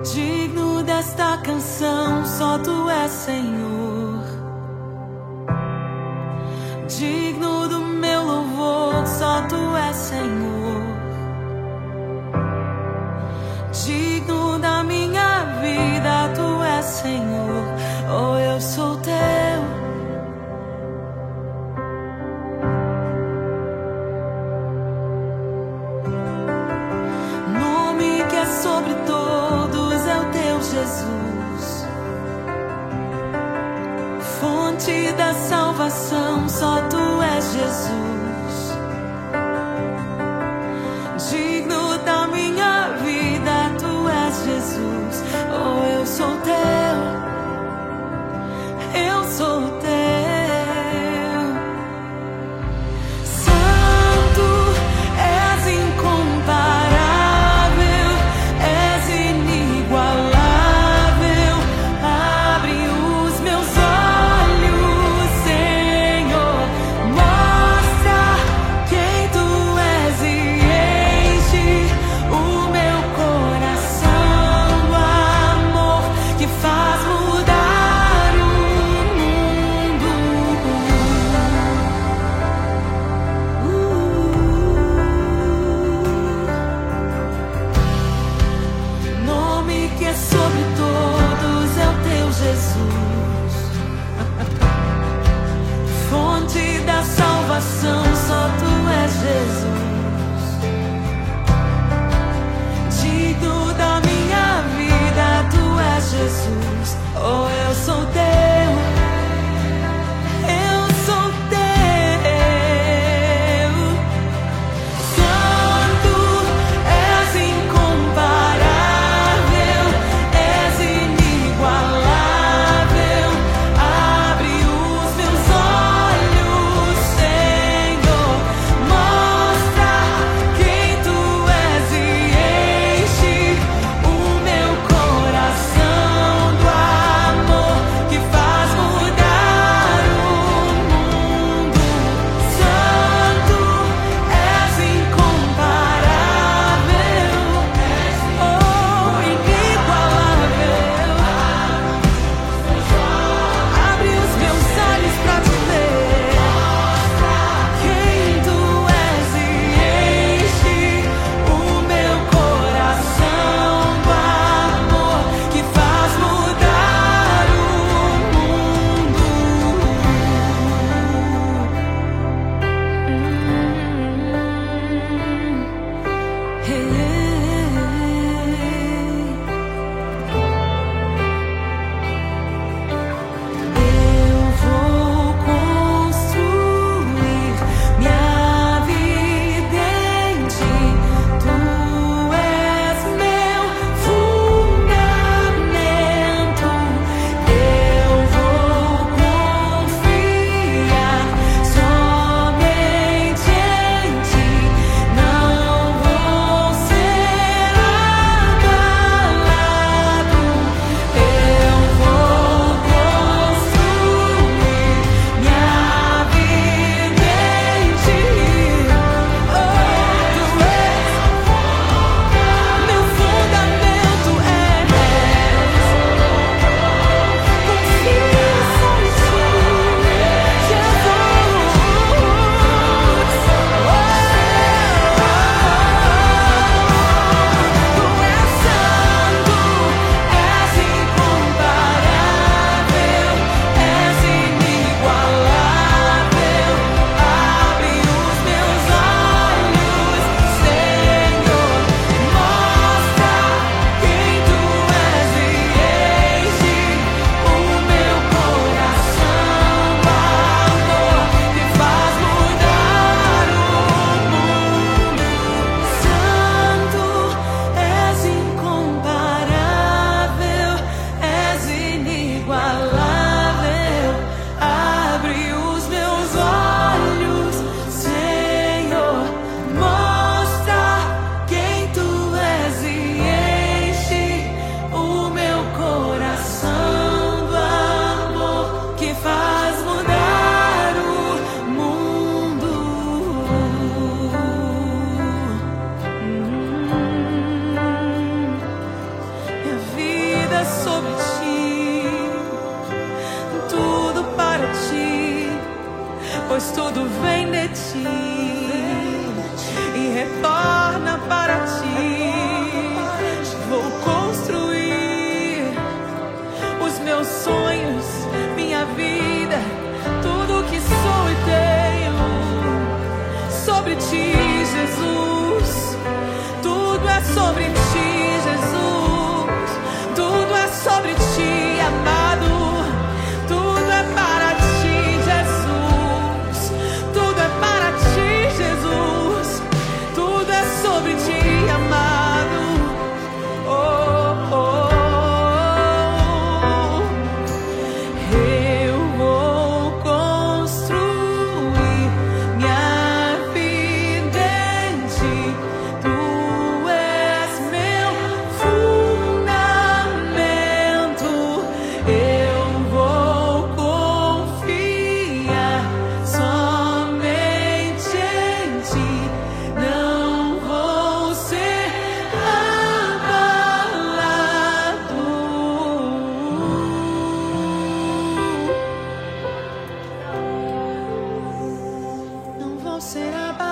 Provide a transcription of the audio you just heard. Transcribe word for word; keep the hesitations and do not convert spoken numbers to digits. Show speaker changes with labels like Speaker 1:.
Speaker 1: Digno desta canção, só tu és Senhor. Digno do meu louvor, só tu és Senhor. Digno da minha vida, tu és Senhor. Oh, eu sou teu. Nome que é sobre todos é o teu Jesus. Fonte da salvação, só tu és Jesus. Digno da minha vida, tu és Jesus. Oh, eu sou teu, eu sou teu. Santo, és incomparável, és inigualável. Abre os meus olhos, Senhor. Mostra quem tu és e enche o meu coração do amor que faz mudar o mundo. Uh. Nome que é sobre todos é o teu Jesus. Fonte da salvação, só tu és Jesus. Digno da minha vida, tu és Jesus. Oh, eu sou teu, eu sou teu. Santo, és incomparável, és inigualável. Abre os meus olhos, Senhor. será